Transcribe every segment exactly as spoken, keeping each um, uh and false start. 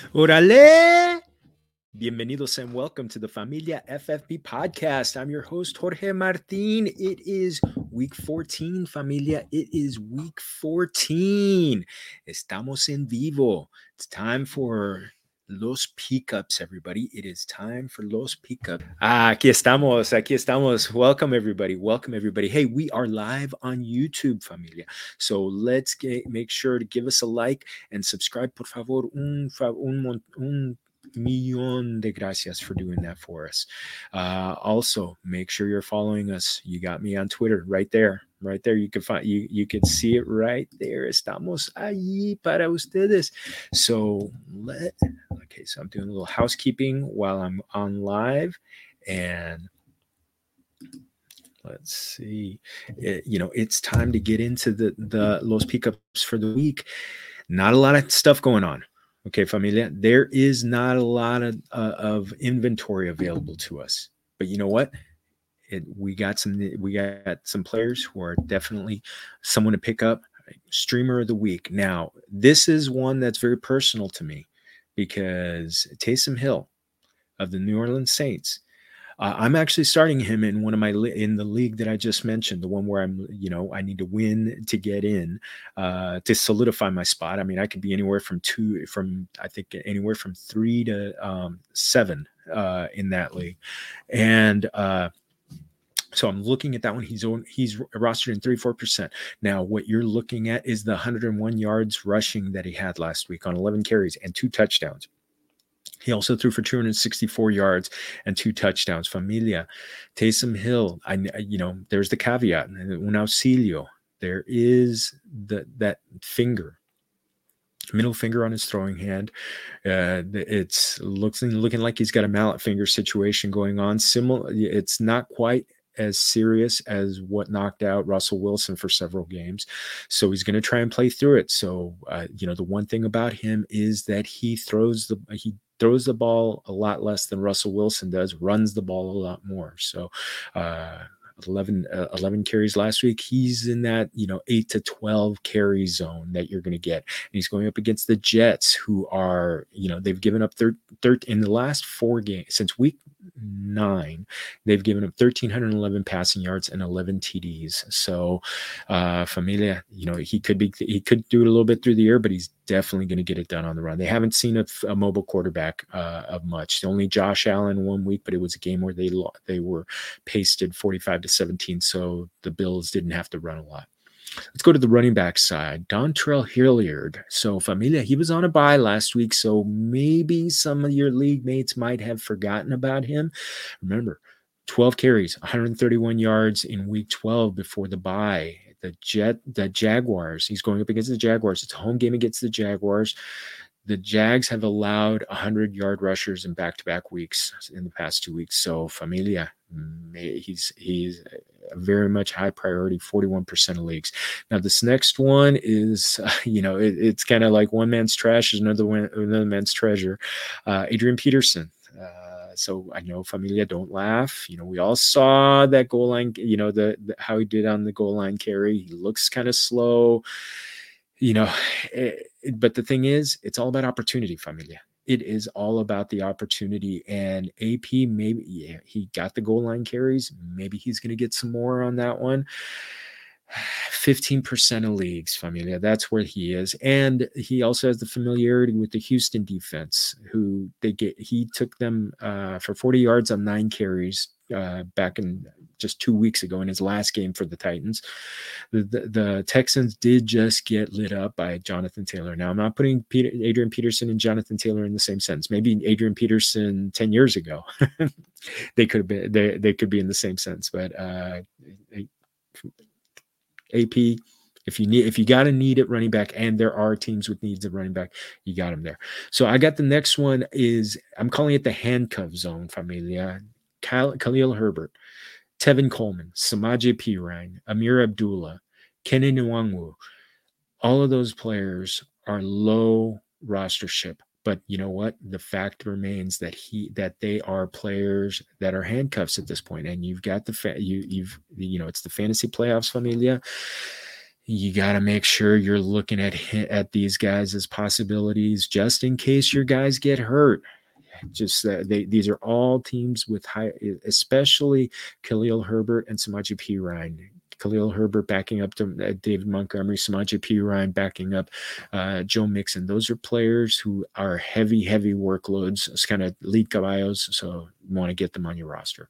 Orale! Bienvenidos and welcome to the Familia F F B podcast. I'm your host, Jorge Martin. It is week fourteen, Familia. It is week fourteen. Estamos en vivo. It's time for Los Pickups, everybody. It is time for Los Pickups. Ah, aquí estamos. Aquí estamos. Welcome, everybody. Welcome, everybody. Hey, we are live on YouTube, Familia. So let's get, make sure to give us a like and subscribe, por favor. Un, un, un Million de gracias for doing that for us. Uh, also, make sure you're following us. You got me on Twitter right there. Right there. You can find you you can see it right there. Estamos allí para ustedes. So let okay, so I'm doing a little housekeeping while I'm on live. And let's see. It, you know, it's time to get into the the Los Pickups for the week. Not a lot of stuff going on. Okay, familia, there is not a lot of, uh, of inventory available to us. But you know what? It, we got some we got some players who are definitely someone to pick up. Streamer of the week. Now, this is one that's very personal to me because Taysom Hill of the New Orleans Saints. Uh, I'm actually starting him in one of my in the league that I just mentioned, the one where I'm, you know, I need to win to get in, uh, to solidify my spot. I mean, I could be anywhere from two, from I think anywhere from three to um, seven uh, in that league, and uh, so I'm looking at that one. He's on, he's rostered in thirty-four percent. Now, what you're looking at is the one hundred one yards rushing that he had last week on eleven carries and two touchdowns. He also threw for two hundred sixty-four yards and two touchdowns. Familia, Taysom Hill, I, you know, there's the caveat, un auxilio. There is the, that finger, middle finger on his throwing hand. Uh, it's looks, looking like he's got a mallet finger situation going on. Similar, it's not quite as serious as what knocked out Russell Wilson for several games. So he's going to try and play through it. So, uh, you know, the one thing about him is that he throws the, he throws the ball a lot less than Russell Wilson does, runs the ball a lot more. So, uh, eleven, uh, eleven carries last week. He's in that, you know, eight to twelve carry zone that you're going to get. And he's going up against the Jets, who are, you know, they've given up third, third in the last four games since week nine, they've given up one thousand three hundred eleven passing yards and eleven T Ds. So, uh, Familia, you know, he could be, he could do it a little bit through the air, but he's definitely going to get it done on the run. They haven't seen a, a mobile quarterback uh, of much. Only Josh Allen one week, but it was a game where they they were pasted forty-five to seventeen, so the Bills didn't have to run a lot. Let's go to the running back side. Dontrell Hilliard. So, Familia, he was on a bye last week, so maybe some of your league mates might have forgotten about him. Remember, twelve carries, one hundred thirty-one yards in week twelve before the bye. The Jet, the Jaguars. He's going up against the Jaguars. It's a home game against the Jaguars. The Jags have allowed one hundred yard rushers in back-to-back weeks in the past two weeks. So, Familia, he's he's very much high priority, forty-one percent of leagues. Now, this next one is, uh, you know, it, it's kind of like one man's trash is another one, another man's treasure. Uh, Adrian Peterson. Uh, so I know, Familia, don't laugh. You know, we all saw that goal line, you know, the, the how he did on the goal line carry. He looks kind of slow. You know, it, it, but the thing is, it's all about opportunity, Familia. It is all about the opportunity. And A P, maybe, yeah, he got the goal line carries. Maybe he's going to get some more on that one. fifteen percent of leagues, Familia. That's where he is. And he also has the familiarity with the Houston defense, who they get, he took them uh, for forty yards on nine carries uh, back in just two weeks ago in his last game for the Titans. The, the, the Texans did just get lit up by Jonathan Taylor. Now, I'm not putting Peter, Adrian Peterson and Jonathan Taylor in the same sentence. Maybe Adrian Peterson ten years ago, they could have been, they, they could be in the same sense, but uh, A P, if you need, if you got a need at running back, and there are teams with needs at running back, you got them there. So I got the next one is, I'm calling it the handcuff zone, Familia. Kyle, Khalil Herbert, Tevin Coleman, Samaje Perine, Amir Abdullah, Kenny Nwangwu. All of those players are low rostership. But you know what? The fact remains that he that they are players that are handcuffs at this point, and you've got the fa- you you've you know it's the fantasy playoffs, Familia. you got to make sure you're looking at at these guys as possibilities just in case your guys get hurt. Just uh, they these are all teams with high, especially Khalil Herbert and Samaje Perine. Khalil Herbert backing up to uh, David Montgomery, Samaje Perine backing up uh, Joe Mixon. Those are players who are heavy, heavy workloads. It's kind of lead caballos, so you want to get them on your roster.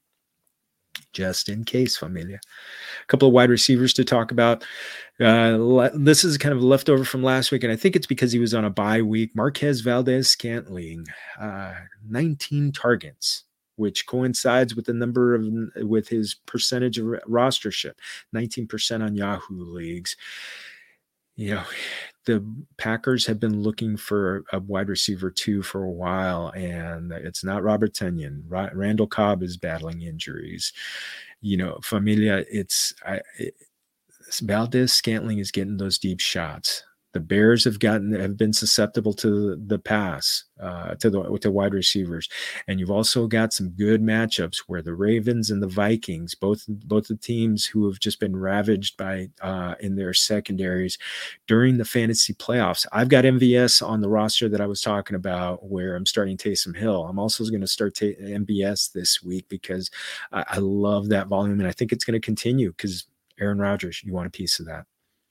Just in case, familia. A couple of wide receivers to talk about. Uh, this is kind of leftover from last week, and I think it's because he was on a bye week. Marquez Valdes-Scantling, uh, nineteen targets, which coincides with the number of with his percentage of rostership, nineteen percent on Yahoo leagues. You know, the Packers have been looking for a wide receiver two for a while, and it's not Robert Tonyan. Randall Cobb is battling injuries. You know, familia, it's I, it, Valdes-Scantling is getting those deep shots. The Bears have gotten have been susceptible to the pass, uh, to the to wide receivers, and you've also got some good matchups where the Ravens and the Vikings, both both the teams who have just been ravaged by uh, in their secondaries during the fantasy playoffs. I've got M V S on the roster that I was talking about, where I'm starting Taysom Hill. I'm also going to start ta- M V S this week because I, I love that volume, and I think it's going to continue because Aaron Rodgers, you want a piece of that.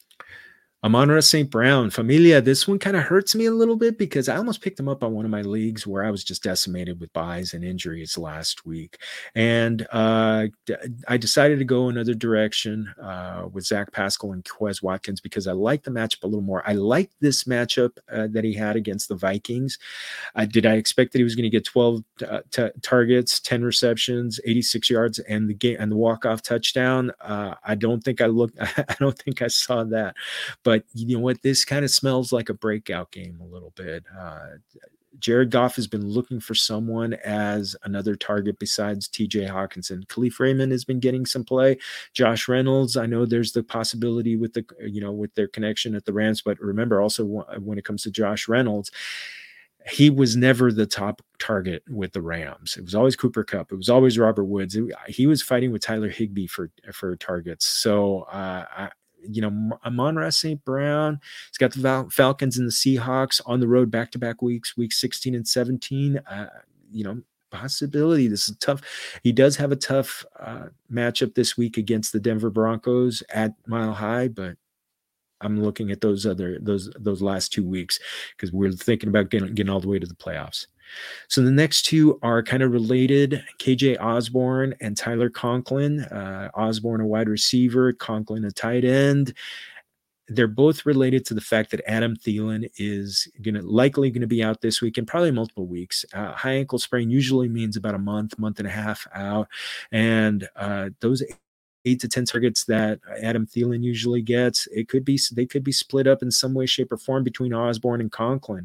Amon-Ra Saint Brown, familia, this one kind of hurts me a little bit because I almost picked him up on one of my leagues where I was just decimated with buys and injuries last week. And uh, I decided to go another direction uh, with Zach Pascal and Quez Watkins because I like the matchup a little more. I like this matchup uh, that he had against the Vikings. Uh, did I expect that he was going to get twelve uh, t- targets, ten receptions, eighty-six yards, and the game and the walk-off touchdown? Uh, I don't think I looked. I don't think I saw that. But But you know what? This kind of smells like a breakout game a little bit. Uh, Jared Goff has been looking for someone as another target besides T J Hawkinson. Khalif Raymond has been getting some play. Josh Reynolds, I know there's the possibility with the you know with their connection at the Rams, but remember also when it comes to Josh Reynolds, he was never the top target with the Rams. It was always Cooper Kupp. It was always Robert Woods. It, he was fighting with Tyler Higbee for for targets. So uh, I. You know, Amon-Ra Saint Brown, he's got the Val- Falcons and the Seahawks on the road back-to-back weeks, week sixteen and seventeen. Uh, you know, possibility. This is tough. He does have a tough uh, matchup this week against the Denver Broncos at Mile High, but I'm looking at those other those those last two weeks because we're thinking about getting, getting all the way to the playoffs. So the next two are kind of related, K J Osborne and Tyler Conklin. Uh, Osborne, a wide receiver, Conklin, a tight end. They're both related to the fact that Adam Thielen is gonna likely going to be out this week and probably multiple weeks. Uh, high ankle sprain usually means about a month, month and a half out. And uh, those eight to ten targets that Adam Thielen usually gets, it could be they could be split up in some way, shape, or form between Osborne and Conklin.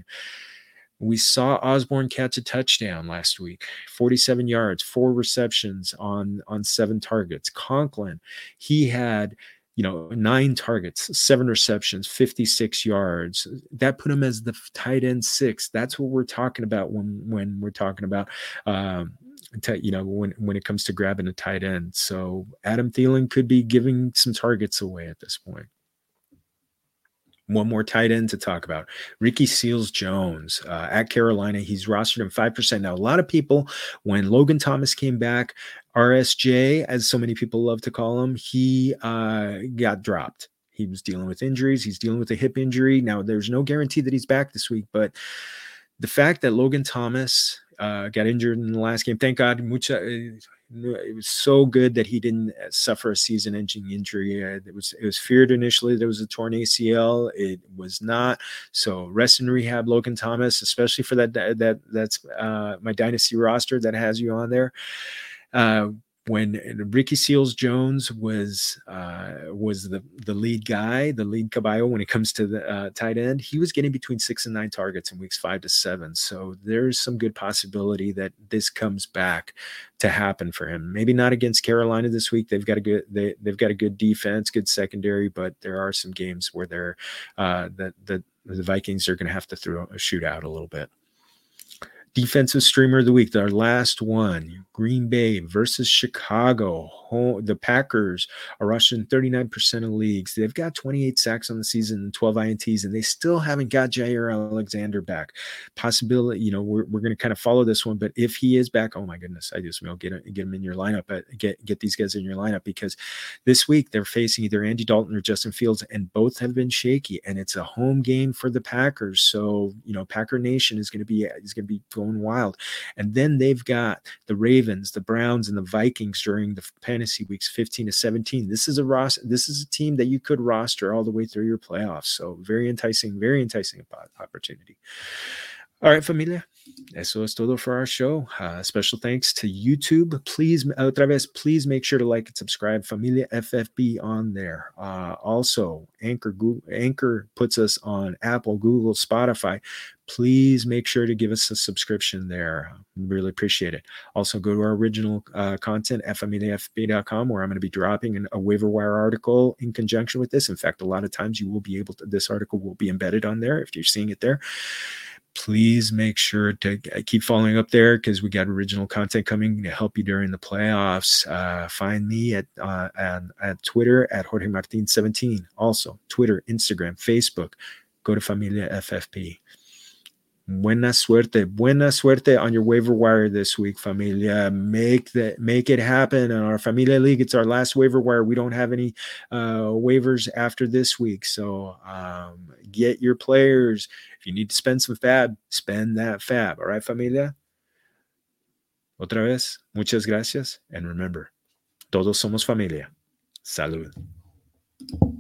We saw Osborne catch a touchdown last week, forty-seven yards, four receptions on, on seven targets. Conklin, he had, you know, nine targets, seven receptions, fifty-six yards. That put him as the tight end six. That's what we're talking about when, when we're talking about, um, t- you know, when, when it comes to grabbing a tight end. So Adam Thielen could be giving some targets away at this point. One more tight end to talk about. Ricky Seals-Jones uh, at Carolina. He's rostered in five percent. Now, a lot of people, when Logan Thomas came back, R S J, as so many people love to call him, he uh, got dropped. He was dealing with injuries. He's dealing with a hip injury. Now, there's no guarantee that he's back this week, but the fact that Logan Thomas uh, got injured in the last game, thank God, mucha, it was so good that he didn't suffer a season-ending injury. It was it was feared initially there was a torn A C L. It was not. So rest in rehab, Logan Thomas, especially for that that that's uh, my dynasty roster that has you on there. Uh, when Ricky Seals-Jones was uh, was the, the lead guy, the lead caballo when it comes to the uh, tight end, he was getting between six and nine targets in weeks five to seven. So there's some good possibility that this comes back to happen for him. Maybe not against Carolina this week. They've got a good they they've got a good defense, good secondary, but there are some games where they're uh, that the the Vikings are going to have to throw a shootout a little bit. Defensive streamer of the week, our last one, Green Bay versus Chicago. Home, the Packers are rushing thirty-nine percent of leagues. They've got twenty-eight sacks on the season and twelve I N Ts, and they still haven't got Jair Alexander back. Possibility, you know, we're, we're going to kind of follow this one, but if he is back, oh my goodness, I just will get get him in your lineup, but get get these guys in your lineup, because this week they're facing either Andy Dalton or Justin Fields, and both have been shaky, and it's a home game for the Packers. So, you know, Packer Nation is going to be is going to be going wild. And then they've got the Ravens, the Browns, and the Vikings during the fantasy weeks fifteen to seventeen. This is a ros- this is a team that you could roster all the way through your playoffs. So very enticing, very enticing opportunity. All right, familia. Eso es todo for our show. Uh, special thanks to YouTube. Please, otra vez, please make sure to like and subscribe. Familia F F B on there. Uh, also, Anchor, Google, Anchor puts us on Apple, Google, Spotify. Please make sure to give us a subscription there. Really appreciate it. Also, go to our original uh, content at familia f b dot com, where I'm going to be dropping an, a waiver wire article in conjunction with this. In fact, a lot of times you will be able to, this article will be embedded on there if you're seeing it there. Please make sure to keep following up there, because we got original content coming to help you during the playoffs. Uh, find me at, uh, at at Twitter at Jorge Martin seventeen. Also, Twitter, Instagram, Facebook. Go to Familia F F P. Buena suerte, buena suerte on your waiver wire this week, familia. Make that, make it happen. In our Familia League, it's our last waiver wire. We don't have any uh, waivers after this week, so um, get your players. If you need to spend some fab, spend that fab. All right, familia. Otra vez, muchas gracias, and remember, todos somos familia. Salud.